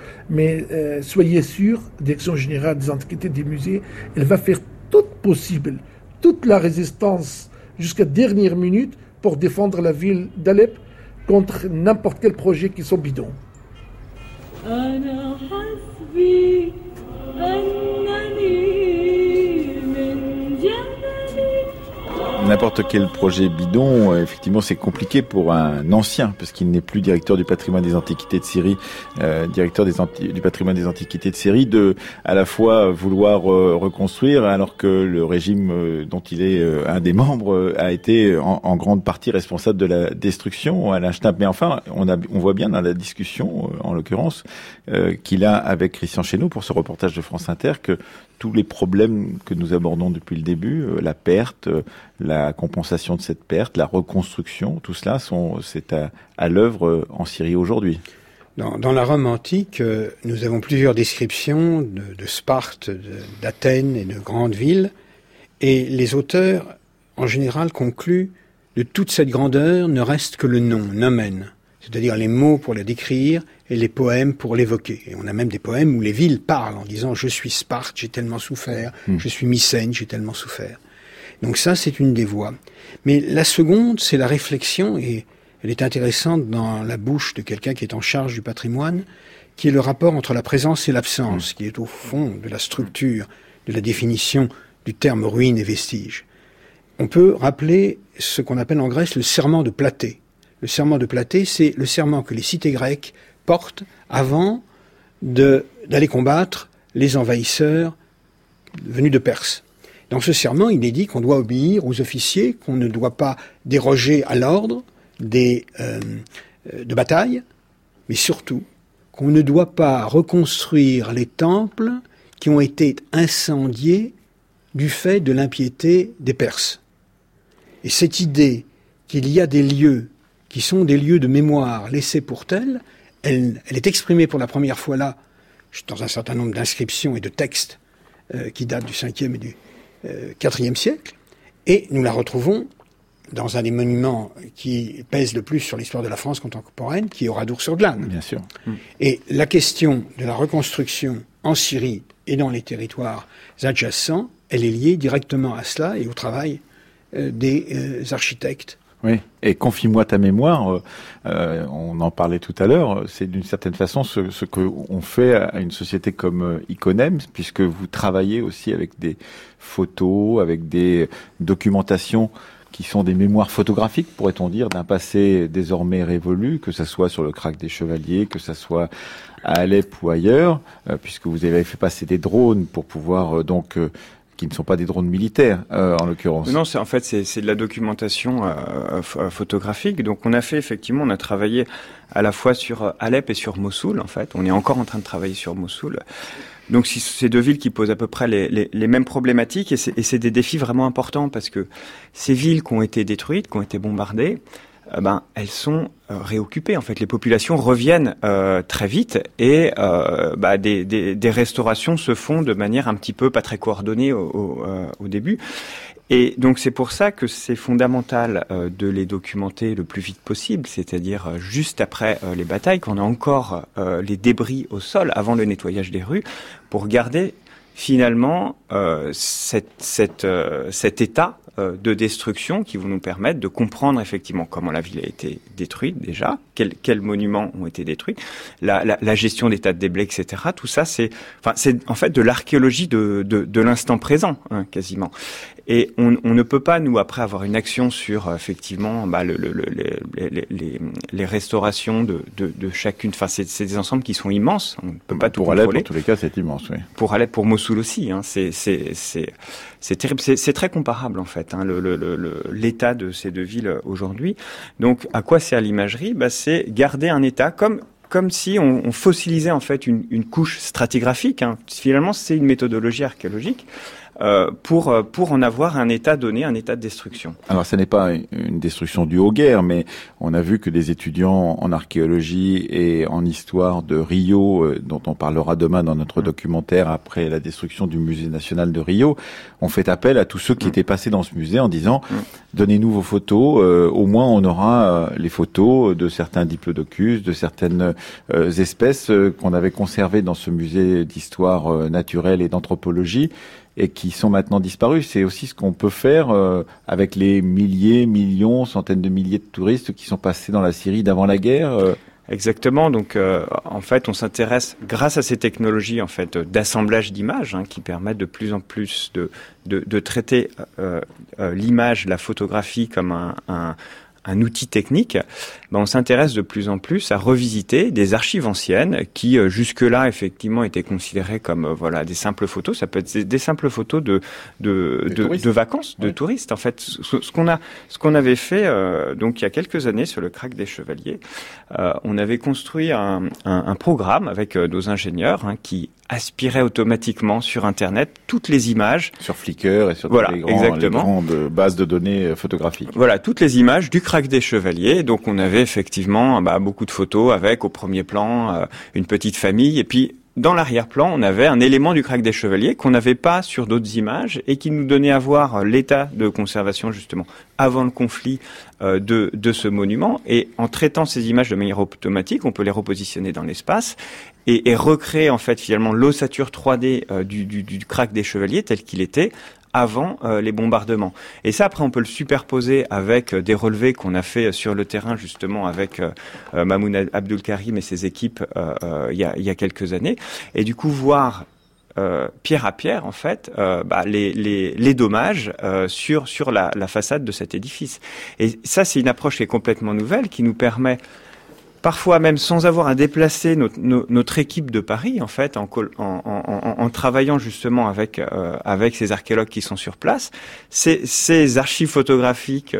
Mais soyez sûr, Direction générale des antiquités des musées, elle va faire tout possible, toute la résistance jusqu'à dernière minute pour défendre la ville d'Alep contre n'importe quel projet qui sont bidons. N'importe quel projet bidon, effectivement, c'est compliqué pour un ancien, parce qu'il n'est plus directeur du patrimoine des antiquités de Syrie, directeur du patrimoine des antiquités de Syrie, de à la fois vouloir reconstruire, alors que le régime dont il est un des membres a été en grande partie responsable de la destruction, Alain Schnapp. Mais enfin, on voit bien dans la discussion, en l'occurrence, qu'il a avec Christian Chesneau pour ce reportage de France Inter, que tous les problèmes que nous abordons depuis le début, la perte, la compensation de cette perte, la reconstruction, tout cela c'est à l'œuvre en Syrie aujourd'hui. Dans la Rome antique, nous avons plusieurs descriptions de Sparte, d'Athènes et de grandes villes, et les auteurs, en général, concluent de toute cette grandeur ne reste que le nom, nomen, c'est-à-dire les mots pour la décrire et les poèmes pour l'évoquer. Et on a même des poèmes où les villes parlent en disant « je suis Sparte, j'ai tellement souffert »,« je suis Mycène, j'ai tellement souffert ». Donc ça, c'est une des voies. Mais la seconde, c'est la réflexion, et elle est intéressante dans la bouche de quelqu'un qui est en charge du patrimoine, qui est le rapport entre la présence et l'absence, qui est au fond de la structure, de la définition du terme ruine et vestige. On peut rappeler ce qu'on appelle en Grèce le serment de Platée. Le serment de Platée, c'est le serment que les cités grecques portent avant d'aller combattre les envahisseurs venus de Perse. Dans ce serment, il est dit qu'on doit obéir aux officiers, qu'on ne doit pas déroger à l'ordre de bataille, mais surtout qu'on ne doit pas reconstruire les temples qui ont été incendiés du fait de l'impiété des Perses. Et cette idée qu'il y a des lieux qui sont des lieux de mémoire laissés pour tels, elle est exprimée pour la première fois là, dans un certain nombre d'inscriptions et de textes qui datent du 5e et du 4e siècle, et nous la retrouvons dans un des monuments qui pèse le plus sur l'histoire de la France contemporaine, qui est Oradour-sur-Glane. Bien sûr. Et la question de la reconstruction en Syrie et dans les territoires adjacents, elle est liée directement à cela et au travail des architectes. Oui, et confie-moi ta mémoire, on en parlait tout à l'heure, c'est d'une certaine façon ce qu'on fait à une société comme Iconem, puisque vous travaillez aussi avec des photos, avec des documentations qui sont des mémoires photographiques, pourrait-on dire, d'un passé désormais révolu, que ça soit sur le Krach des Chevaliers, que ça soit à Alep ou ailleurs, puisque vous avez fait passer des drones pour pouvoir qui ne sont pas des drones militaires, en l'occurrence. Non, c'est de la documentation photographique. Donc on a travaillé à la fois sur Alep et sur Mossoul, en fait. On est encore en train de travailler sur Mossoul. Donc c'est deux villes qui posent à peu près les mêmes problématiques, et c'est des défis vraiment importants, parce que ces villes qui ont été détruites, qui ont été bombardées, elles sont réoccupées. En fait, les populations reviennent très vite, et des restaurations se font de manière un petit peu pas très coordonnée au début. Et donc c'est pour ça que c'est fondamental de les documenter le plus vite possible, c'est-à-dire juste après les batailles, quand on a encore les débris au sol avant le nettoyage des rues, pour garder finalement cet état de destruction qui vont nous permettre de comprendre effectivement comment la ville a été détruite déjà, quels monuments ont été détruits, la gestion des tas de déblais, etc. Tout ça, c'est en fait de l'archéologie de l'instant présent, quasiment. Et on ne peut pas, nous, après avoir une action sur effectivement les restaurations de chacune. Enfin, c'est des ensembles qui sont immenses. On ne peut pas tout contrôler. Pour Alep, en tous les cas, c'est immense. Oui. Pour Alep, pour Mossoul aussi. C'est terrible. C'est très comparable en fait. L'état de ces deux villes aujourd'hui. Donc, à quoi sert l'imagerie ? C'est garder un état comme si on fossilisait en fait une couche stratigraphique. Finalement, c'est une méthodologie archéologique pour en avoir un état donné, un état de destruction. Alors, ce n'est pas une destruction due aux guerres, mais on a vu que des étudiants en archéologie et en histoire de Rio, dont on parlera demain dans notre documentaire après la destruction du musée national de Rio, ont fait appel à tous ceux qui étaient passés dans ce musée en disant donnez-nous vos photos, au moins on aura les photos de certains diplodocus, de certaines espèces qu'on avait conservées dans ce musée d'histoire naturelle et d'anthropologie et qui sont maintenant disparues. C'est aussi ce qu'on peut faire avec les milliers, millions, centaines de milliers de touristes qui sont passés dans la Syrie d'avant la guerre. Exactement. Donc, en fait, on s'intéresse, grâce à ces technologies, en fait, d'assemblage d'images, qui permettent de plus en plus de traiter l'image, la photographie comme un outil technique, on s'intéresse de plus en plus à revisiter des archives anciennes qui jusque-là effectivement étaient considérées comme des simples photos. Ça peut être des simples photos de vacances, de touristes. En fait, ce qu'on avait fait donc il y a quelques années sur le Crac des Chevaliers, on avait construit un programme avec nos ingénieurs qui aspirait automatiquement sur Internet toutes les images. Sur Flickr et sur les grandes bases de données photographiques. Voilà, toutes les images du Crac des Chevaliers. Donc on avait effectivement beaucoup de photos avec au premier plan une petite famille et puis dans l'arrière-plan, on avait un élément du Crac des Chevaliers qu'on n'avait pas sur d'autres images et qui nous donnait à voir l'état de conservation justement avant le conflit de ce monument. Et en traitant ces images de manière automatique, on peut les repositionner dans l'espace et recréer en fait finalement l'ossature 3D du Crac des Chevaliers tel qu'il était avant les bombardements. Et ça, après, on peut le superposer avec des relevés qu'on a fait sur le terrain, justement, avec Mamoun Abdulkarim et ses équipes il y a quelques années. Et du coup, voir pierre à pierre, en fait, les dommages sur la façade de cet édifice. Et ça, c'est une approche qui est complètement nouvelle, qui nous permet parfois même sans avoir à déplacer notre équipe de Paris, en fait, en travaillant justement avec ces archéologues qui sont sur place, ces archives photographiques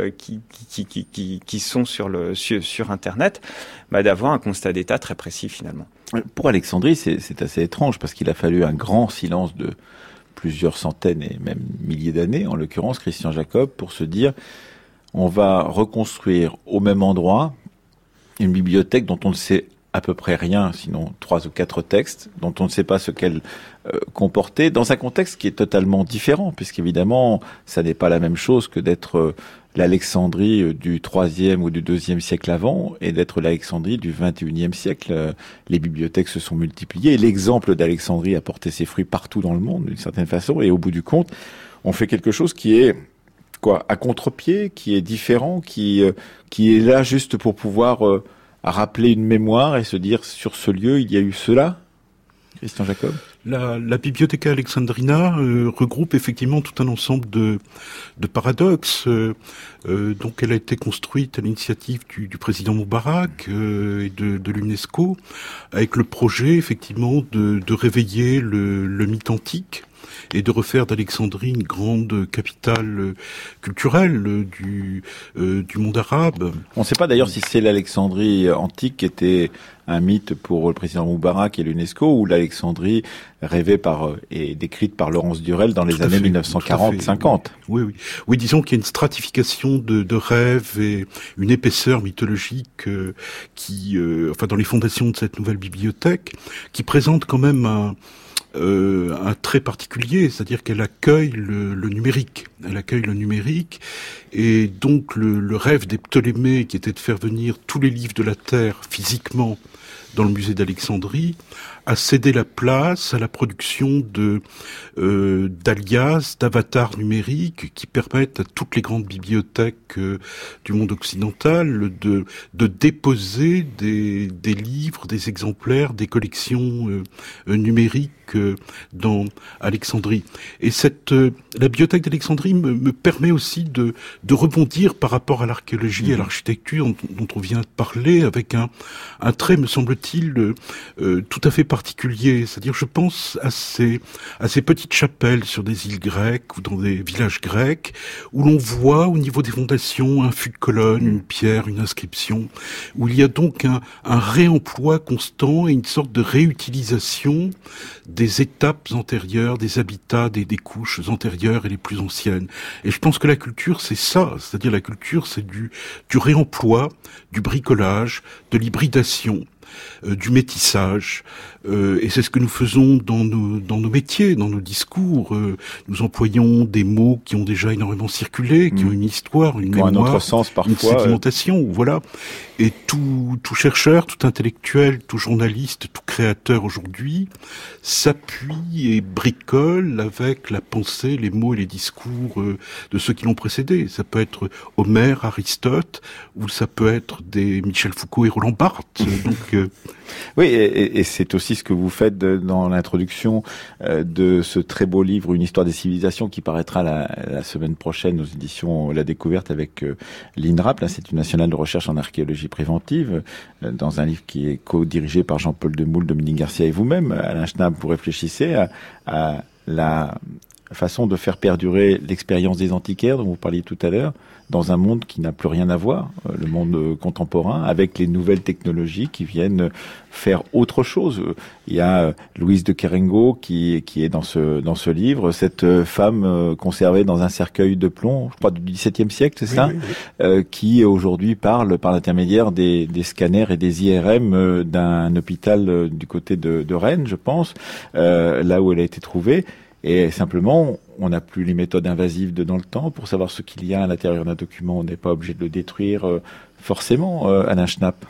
qui sont sur Internet, d'avoir un constat d'état très précis finalement. Pour Alexandrie, c'est assez étrange parce qu'il a fallu un grand silence de plusieurs centaines et même milliers d'années, en l'occurrence Christian Jacob, pour se dire on va reconstruire au même endroit une bibliothèque dont on ne sait à peu près rien, sinon 3 ou 4 textes, dont on ne sait pas ce qu'elle comportait, dans un contexte qui est totalement différent, puisqu'évidemment, ça n'est pas la même chose que d'être l'Alexandrie du 3e ou du 2e siècle avant, et d'être l'Alexandrie du 21e siècle. Les bibliothèques se sont multipliées, et l'exemple d'Alexandrie a porté ses fruits partout dans le monde, d'une certaine façon, et au bout du compte, on fait quelque chose qui est à contre-pied, qui est différent, qui est là juste pour pouvoir rappeler une mémoire et se dire sur ce lieu il y a eu cela. Christian Jacob. La Bibliotheca Alexandrina regroupe effectivement tout un ensemble de paradoxes. Donc elle a été construite à l'initiative du président Moubarak et de l'UNESCO, avec le projet effectivement de réveiller le mythe antique et de refaire d'Alexandrie une grande capitale culturelle du monde arabe. On ne sait pas d'ailleurs si c'est l'Alexandrie antique qui était un mythe pour le président Moubarak et l'UNESCO, ou l'Alexandrie rêvée et décrite par Laurence Durel dans les années 1940-50. Oui, disons qu'il y a une stratification de rêves et une épaisseur mythologique dans les fondations de cette nouvelle bibliothèque, qui présente quand même un trait particulier, c'est-à-dire qu'elle accueille le numérique. Elle accueille le numérique, et donc le rêve des Ptolémées, qui était de faire venir tous les livres de la Terre physiquement dans le musée d'Alexandrie, a cédé la place à la production d'alias, d'avatars numériques qui permettent à toutes les grandes bibliothèques du monde occidental de déposer des livres, des exemplaires, des collections numériques dans Alexandrie. Et la bibliothèque d'Alexandrie me permet aussi de rebondir par rapport à l'archéologie et à l'architecture dont on vient de parler, avec un trait, me semble-t-il, tout à fait particulier. C'est-à-dire, je pense à ces petites chapelles sur des îles grecques ou dans des villages grecs où l'on voit au niveau des fondations un fût de colonne, une pierre, une inscription, où il y a donc un réemploi constant et une sorte de réutilisation des étapes antérieures, des habitats, des couches antérieures et les plus anciennes. Et je pense que la culture, c'est ça. C'est-à-dire, la culture, c'est du réemploi, du bricolage, de l'hybridation, du métissage, et c'est ce que nous faisons dans nos métiers, dans nos discours. Nous employons des mots qui ont déjà énormément circulé, qui ont une histoire, une mémoire, un autre sens parfois, une sédimentation, voilà. Et tout chercheur, tout intellectuel, tout journaliste, tout créateur aujourd'hui s'appuie et bricole avec la pensée, les mots et les discours de ceux qui l'ont précédé. Ça peut être Homère, Aristote, ou ça peut être des Michel Foucault et Roland Barthes. Donc oui, et c'est aussi ce que vous faites dans l'introduction de ce très beau livre Une histoire des civilisations qui paraîtra la semaine prochaine aux éditions La Découverte avec l'INRAP, l'Institut national de recherche en archéologie préventive, dans un livre qui est co-dirigé par Jean-Paul Demoule, Dominique Garcia et vous-même. Alain Schnapp, vous réfléchissez à la façon de faire perdurer l'expérience des antiquaires dont vous parliez tout à l'heure, dans un monde qui n'a plus rien à voir, le monde contemporain, avec les nouvelles technologies qui viennent faire autre chose. Il y a Louise de Querengo qui est dans ce livre, cette femme conservée dans un cercueil de plomb, je crois du XVIIe siècle, c'est ça, oui. Qui aujourd'hui parle par l'intermédiaire des scanners et des IRM d'un hôpital du côté de Rennes, je pense, là où elle a été trouvée. Et simplement, on n'a plus les méthodes invasives dans le temps. Pour savoir ce qu'il y a à l'intérieur d'un document, on n'est pas obligé de le détruire forcément, Alain Schnapp.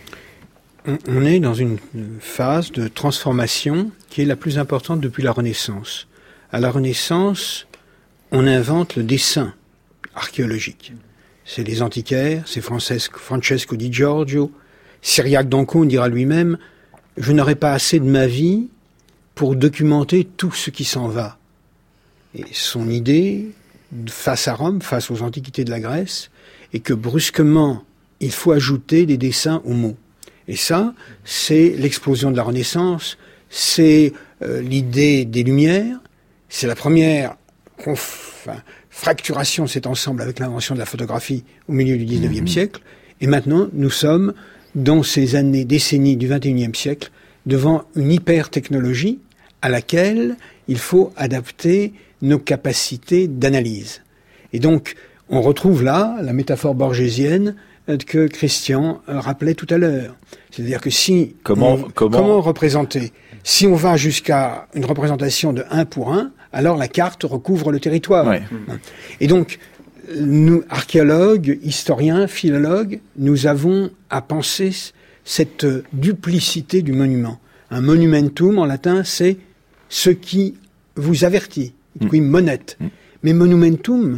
On est dans une phase de transformation qui est la plus importante depuis la Renaissance. À la Renaissance, on invente le dessin archéologique. C'est les antiquaires, c'est Francesco di Giorgio. Cyriaque d'Ancône dira lui-même « Je n'aurai pas assez de ma vie pour documenter tout ce qui s'en va ». Et son idée, face à Rome, face aux antiquités de la Grèce, est que brusquement, il faut ajouter des dessins aux mots. Et ça, c'est l'explosion de la Renaissance, c'est l'idée des Lumières, c'est la première fracturation de cet ensemble avec l'invention de la photographie au milieu du XIXe siècle. Et maintenant, nous sommes, dans ces décennies du XXIe siècle, devant une hyper-technologie à laquelle il faut adapter nos capacités d'analyse. Et donc, on retrouve là la métaphore borgésienne que Christian rappelait tout à l'heure. C'est-à-dire que si... Comment représenter ? Si on va jusqu'à une représentation de 1 pour 1, alors la carte recouvre le territoire. Ouais. Et donc, nous, archéologues, historiens, philologues, nous avons à penser cette duplicité du monument. Un monumentum, en latin, c'est ce qui vous avertit. Qui monette. Mais monumentum,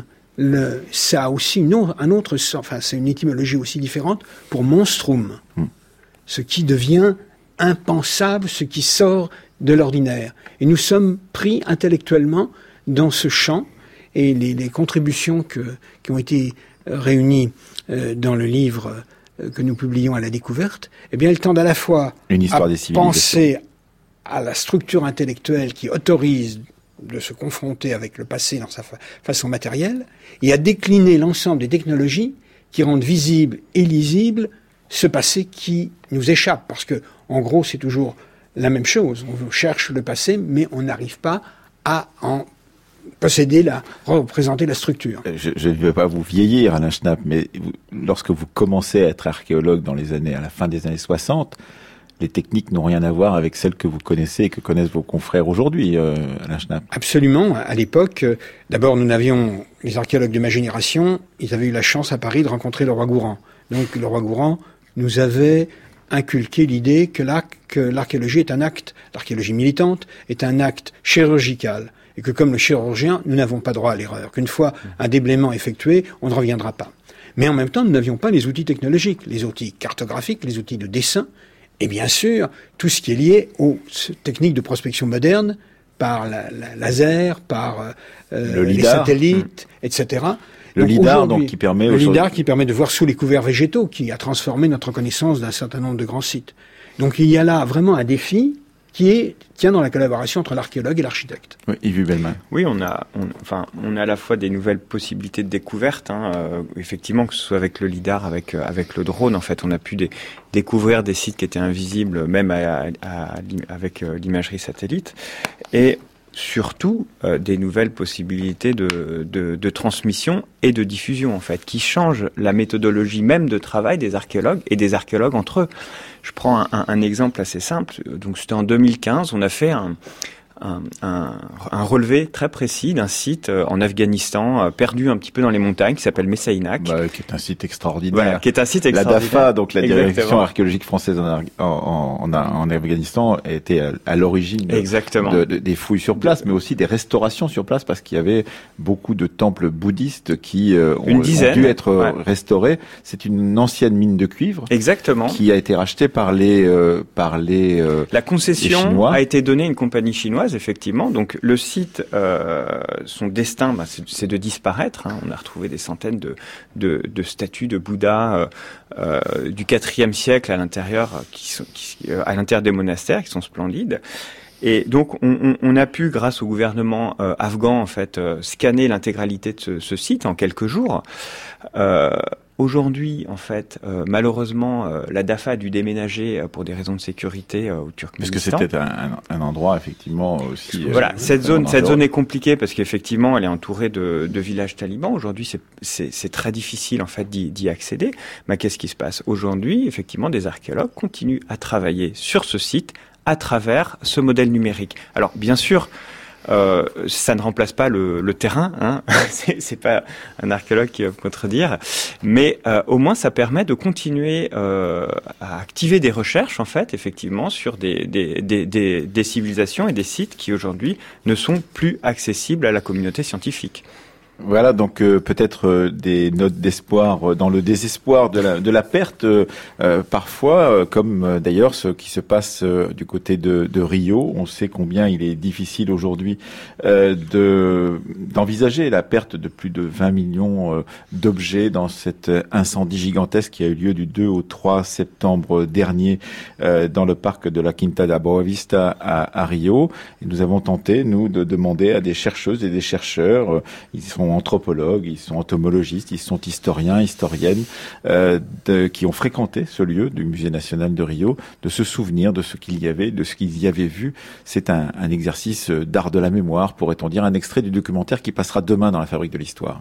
ça a aussi un autre sens, enfin c'est une étymologie aussi différente pour monstrum, ce qui devient impensable, ce qui sort de l'ordinaire. Et nous sommes pris intellectuellement dans ce champ, et les contributions qui ont été réunies dans le livre que nous publions à La Découverte, eh bien elles tendent à la fois à penser à la structure intellectuelle qui autorise de se confronter avec le passé dans sa façon matérielle, et à décliner l'ensemble des technologies qui rendent visible et lisible ce passé qui nous échappe. Parce que, en gros, c'est toujours la même chose. On cherche le passé, mais on n'arrive pas à en représenter la structure. Je ne veux pas vous vieillir, Alain Schnapp, mais lorsque vous commencez à être archéologue à la fin des années 60, les techniques n'ont rien à voir avec celles que vous connaissez et que connaissent vos confrères aujourd'hui, Alain Schnapp. Absolument. À l'époque, d'abord, nous avions les archéologues de ma génération, ils avaient eu la chance à Paris de rencontrer le roi Gourand. Donc, le roi Gourand nous avait inculqué l'idée que l'archéologie est un acte, l'archéologie militante est un acte chirurgical. Et que comme le chirurgien, nous n'avons pas droit à l'erreur. Qu'une fois un déblaiement effectué, on ne reviendra pas. Mais en même temps, nous n'avions pas les outils technologiques, les outils cartographiques, les outils de dessin, et bien sûr, tout ce qui est lié aux techniques de prospection moderne, par la laser, par les satellites, etc. Le lidar, donc, qui permet... Le lidar qui permet de voir sous les couverts végétaux, qui a transformé notre connaissance d'un certain nombre de grands sites. Donc il y a là vraiment un défi qui tient dans la collaboration entre l'archéologue et l'architecte. Oui, Yves Hubelmann. Oui, on a à la fois des nouvelles possibilités de découverte, effectivement, que ce soit avec le lidar, avec le drone, en fait, on a pu découvrir des sites qui étaient invisibles, même avec l'imagerie satellite, et surtout des nouvelles possibilités de transmission et de diffusion, en fait, qui changent la méthodologie même de travail des archéologues et des archéologues entre eux. Je prends un exemple assez simple. Donc, c'était en 2015, on a fait un relevé très précis d'un site en Afghanistan, perdu un petit peu dans les montagnes, qui s'appelle Messaïnak. Qui est un site extraordinaire. Voilà, qui est un site extraordinaire. La DAFA, donc la Direction archéologique française en Afghanistan, était à l'origine des fouilles sur place, mais aussi des restaurations sur place, parce qu'il y avait beaucoup de temples bouddhistes qui ont dû être restaurés. C'est une ancienne mine de cuivre. Exactement. Qui a été rachetée par les la concession a été donnée à une compagnie chinoise, effectivement. Donc le site, son destin, c'est de disparaître. On a retrouvé des centaines de statues de Bouddha du IVe siècle à l'intérieur, à l'intérieur des monastères, qui sont splendides. Et donc on a pu, grâce au gouvernement afghan, en fait, scanner l'intégralité de ce site en quelques jours. Aujourd'hui, en fait, malheureusement, la DAFA a dû déménager pour des raisons de sécurité au Turkménistan. Parce que c'était un endroit, effectivement, aussi... Voilà, cette zone est compliquée parce qu'effectivement, elle est entourée de villages talibans. Aujourd'hui, c'est très difficile, en fait, d'y accéder. Mais qu'est-ce qui se passe? Aujourd'hui, effectivement, des archéologues continuent à travailler sur ce site à travers ce modèle numérique. Alors, bien sûr... ça ne remplace pas le terrain, c'est pas un archéologue qui va me contredire, mais au moins ça permet de continuer à activer des recherches, en fait, effectivement, sur des civilisations et des sites qui aujourd'hui ne sont plus accessibles à la communauté scientifique. Voilà, donc peut-être des notes d'espoir dans le désespoir de la perte, parfois, comme d'ailleurs ce qui se passe du côté de Rio. On sait combien il est difficile aujourd'hui d'envisager la perte de plus de 20 millions d'objets dans cet incendie gigantesque qui a eu lieu du 2 au 3 septembre dernier dans le parc de la Quinta da Boa Vista à Rio. Et nous avons tenté, nous, de demander à des chercheuses et des chercheurs, ils sont anthropologues, ils sont entomologistes, ils sont historiens, historiennes, qui ont fréquenté ce lieu du Musée national de Rio, de se souvenir de ce qu'il y avait, de ce qu'ils y avaient vu. C'est un exercice d'art de la mémoire, pourrait-on dire, un extrait du documentaire qui passera demain dans la Fabrique de l'Histoire.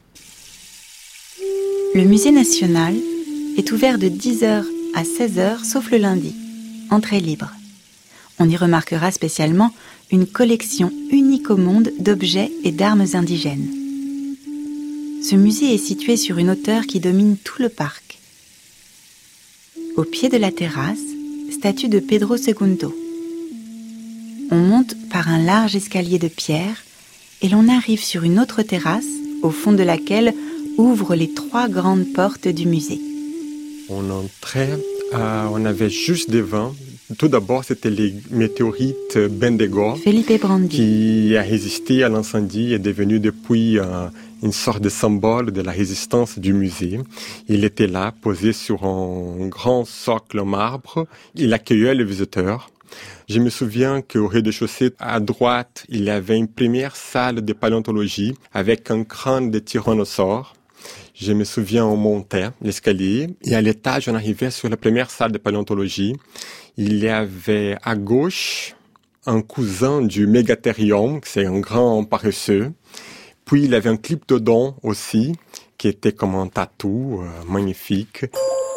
Le Musée national est ouvert de 10h à 16h, sauf le lundi. Entrée libre. On y remarquera spécialement une collection unique au monde d'objets et d'armes indigènes. Ce musée est situé sur une hauteur qui domine tout le parc. Au pied de la terrasse, statue de Pedro II. On monte par un large escalier de pierre et l'on arrive sur une autre terrasse, au fond de laquelle ouvrent les 3 grandes portes du musée. On entrait, on avait juste devant. Tout d'abord, c'était les météorites Bendigo, Felipe Brandi, qui a résisté à l'incendie et est devenu depuis une sorte de symbole de la résistance du musée. Il était là, posé sur un grand socle en marbre. Il accueillait les visiteurs. Je me souviens qu'au rez-de-chaussée, à droite, il y avait une première salle de paléontologie avec un crâne de tyrannosaure. Je me souviens, on montait l'escalier et à l'étage, on arrivait sur la première salle de paléontologie. Il y avait à gauche un cousin du Megatherium, c'est un grand paresseux. Puis il y avait un Cliptodon aussi, qui était comme un tatou magnifique.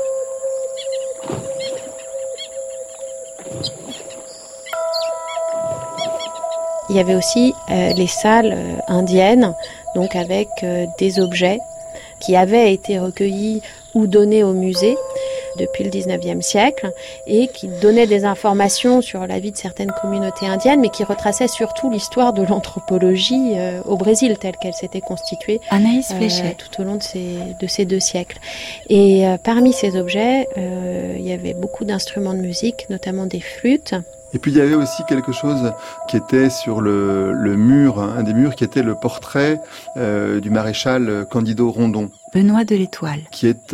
Il y avait aussi les salles indiennes, donc avec des objets qui avaient été recueillis ou donnés au musée depuis le 19e siècle et qui donnaient des informations sur la vie de certaines communautés indiennes, mais qui retraçaient surtout l'histoire de l'anthropologie au Brésil telle qu'elle s'était constituée tout au long de ces 2 siècles. Et parmi ces objets, il y avait beaucoup d'instruments de musique, notamment des flûtes. Et puis il y avait aussi quelque chose qui était sur le mur, un des murs qui était le portrait du maréchal Candido Rondon. Benoît de l'Étoile. Qui est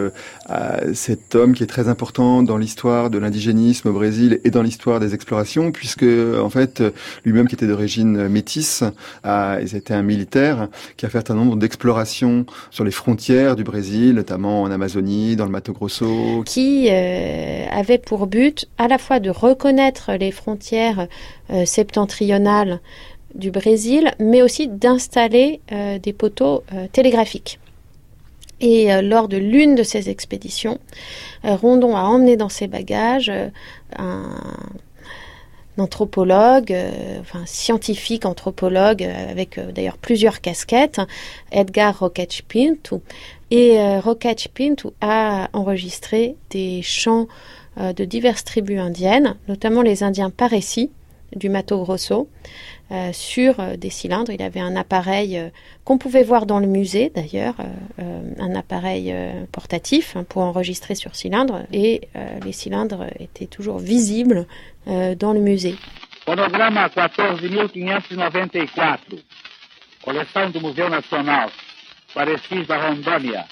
cet homme qui est très important dans l'histoire de l'indigénisme au Brésil et dans l'histoire des explorations, puisque en fait lui-même qui était d'origine métisse, c'était un militaire qui a fait un certain nombre d'explorations sur les frontières du Brésil, notamment en Amazonie, dans le Mato Grosso. Qui avait pour but à la fois de reconnaître les frontières septentrionales du Brésil, mais aussi d'installer des poteaux télégraphiques. Et lors de l'une de ces expéditions, Rondon a emmené dans ses bagages un anthropologue, scientifique anthropologue, avec d'ailleurs plusieurs casquettes, Edgar Roquete Pinto. Et Roquete Pinto a enregistré des chants de diverses tribus indiennes, notamment les Indiens Paressi du Mato Grosso, sur des cylindres. Il avait un appareil qu'on pouvait voir dans le musée d'ailleurs, un appareil portatif pour enregistrer sur cylindre, et les cylindres étaient toujours visibles dans le musée. Fonograma 14.594, coleção do Museu Nacional, Parecis da Rondônia,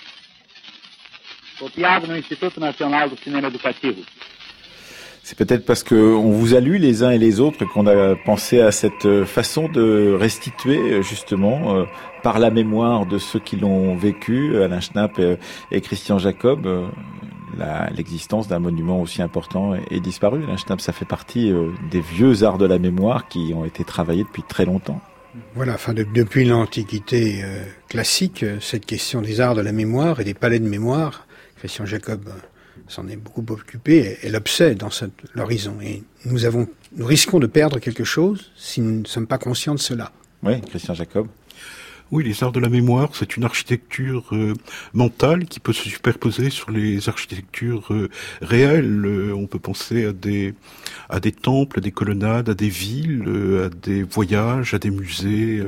copiado no Instituto Nacional do Cinema Educativo. C'est peut-être parce qu'on vous a lu les uns et les autres qu'on a pensé à cette façon de restituer justement par la mémoire de ceux qui l'ont vécu, Alain Schnapp et Christian Jacob, l'existence d'un monument aussi important est disparue. Alain Schnapp, ça fait partie des vieux arts de la mémoire qui ont été travaillés depuis très longtemps. Voilà, depuis l'Antiquité classique, cette question des arts de la mémoire et des palais de mémoire, Christian Jacob s'en est beaucoup occupé, elle obsède dans l'horizon. Et nous risquons de perdre quelque chose si nous ne sommes pas conscients de cela. Oui, Christian Jacob. Oui, les arts de la mémoire, c'est une architecture mentale qui peut se superposer sur les architectures réelles. On peut penser à des temples, à des colonnades, à des villes, à des voyages, à des musées.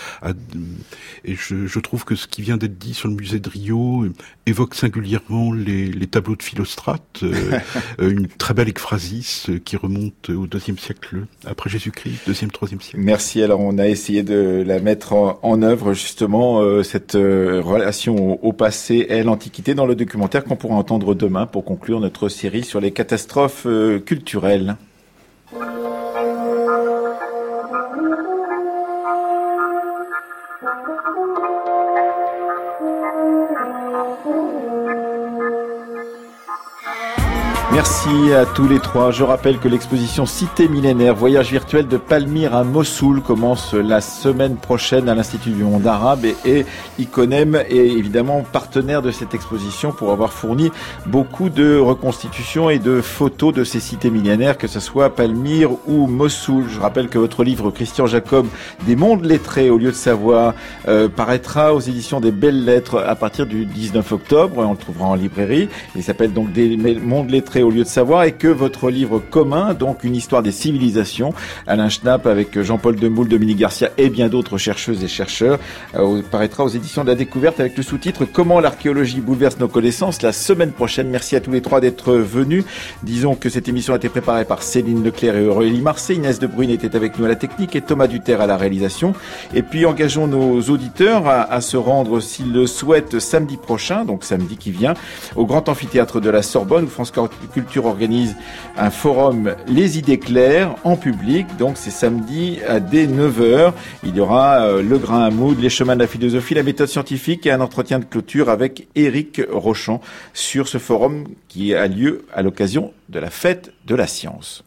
Et je trouve que ce qui vient d'être dit sur le musée de Rio évoque singulièrement les tableaux de Philostrate, une très belle ekphrasis qui remonte au IIe siècle après Jésus-Christ, 2e, 3e siècle. Merci. Alors on a essayé de la mettre en œuvre justement cette relation au passé et l'Antiquité dans le documentaire qu'on pourra entendre demain pour conclure notre série sur les catastrophes culturelles. Merci à tous les trois. Je rappelle que l'exposition Cité millénaire, voyage virtuel de Palmyre à Mossoul commence la semaine prochaine à l'Institut du monde arabe et Iconem est évidemment partenaire de cette exposition pour avoir fourni beaucoup de reconstitutions et de photos de ces cités millénaires, que ce soit Palmyre ou Mossoul. Je rappelle que votre livre, Christian Jacob, Des mondes lettrés au lieu de savoir, paraîtra aux éditions des Belles Lettres à partir du 19 octobre. On le trouvera en librairie. Il s'appelle donc Des mondes lettrés au lieu de savoir, et que votre livre commun, donc une histoire des civilisations, Alain Schnapp avec Jean-Paul Demoule, Dominique Garcia et bien d'autres chercheuses et chercheurs, paraîtra aux éditions de la Découverte avec le sous-titre Comment l'archéologie bouleverse nos connaissances la semaine prochaine. Merci à tous les trois d'être venus. Disons que cette émission a été préparée par Céline Leclerc et Aurélie Marcet. Inès de Bruyne était avec nous à la technique et Thomas Duterre à la réalisation. Et puis engageons nos auditeurs à se rendre s'ils le souhaitent samedi prochain, donc samedi qui vient, au Grand Amphithéâtre de la Sorbonne où France Culture organise un forum Les idées claires en public. Donc c'est samedi dès 9h. Il y aura le grain à moudre, les chemins de la philosophie, la méthode scientifique et un entretien de clôture avec Éric Rochon sur ce forum qui a lieu à l'occasion de la fête de la science.